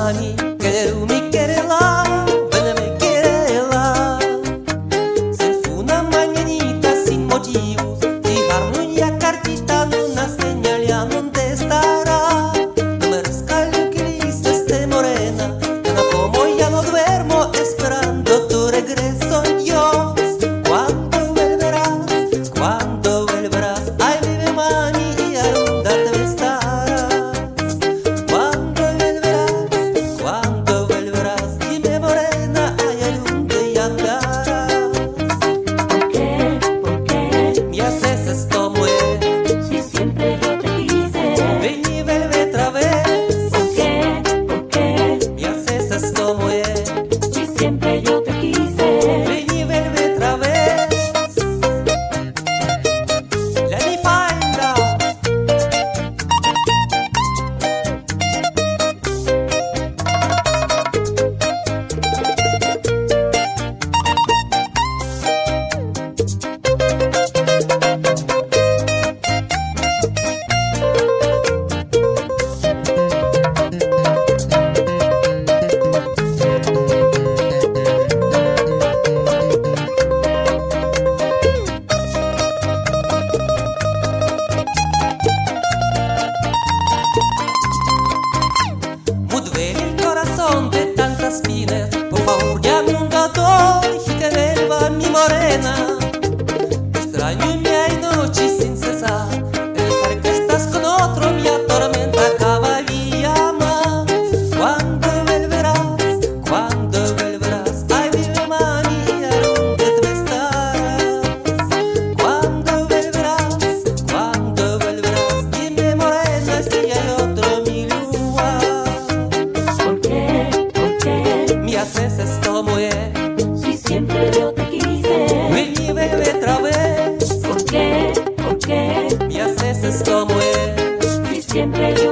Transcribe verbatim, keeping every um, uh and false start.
mani, querermi querela, bene querela. Se fu una mañanita sin motivos, fijarnos ya cartita en una señal ya donde estará. No me rescalo que listo esté morena, ya no como ya no duermo esperando tu regreso. Dios, ¿cuándo volverás? ¿Cuándo volverás? Ay, vive mani y a dónde te estarás. ¿Cuándo volverás? ¿Cuándo volverás? Dime morena, ay, a dónde ya andarás. ¿Por qué? ¿Por qué? Me haces esto mujer, Si siempre yo te quise. ven y vuelve otra vez. ¿Por qué? ¿Por qué? Me haces esto mujer, Si siempre yo te quise. ven y vuelve otra vez. Let me find out. Me duele el corazón de tantas pines. Por favor, llame un doctor y que vuelva mi morena. Extraño en mi noche sin cesar. El estar que estás con otro me atormenta cada día más. ¿Cuándo volverás? ¿Cuándo volverás? Ay, vive mani, ¿a dónde tú estarás? ¿Cuándo volverás? ¿Cuándo volverás? Dime morena si hay otro en mi lugar. ¿Por qué? ¿Por qué? Me haces esto mujer, Si siempre yo te quise. ven y vuelve otra vez. ¿Por qué? ¿Por qué? Me haces esto mujer, Si siempre yo